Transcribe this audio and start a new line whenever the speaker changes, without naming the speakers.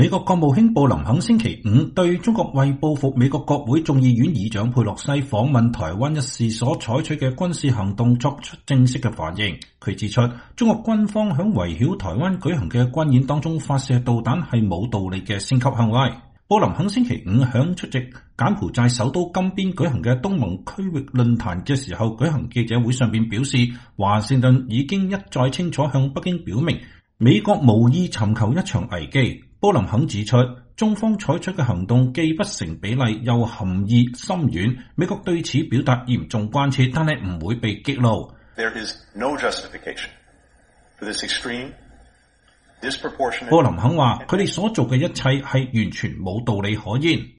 美國國務卿布林肯星期五對中國為報復美國國會眾議院議長佩洛西訪問台灣一事所採取嘅軍事行動作出正式嘅反應。佢指出，中國軍方響圍繞台灣舉行嘅軍演當中發射導彈係冇道理嘅升級行為。布林肯星期五響出席柬埔寨首都金邊舉行嘅東盟區域論壇嘅時候舉行記者會上邊表示，華盛頓已經一再清楚向北京表明，美國無意尋求一場危機。布林肯指出，中方採取嘅行動既不成比例又含義深遠，美國對此表達嚴重關切，但係唔會被激怒。
There is no justification for this extreme, disproportionate...
布林肯話：佢哋所做嘅一切係完全冇道理可言。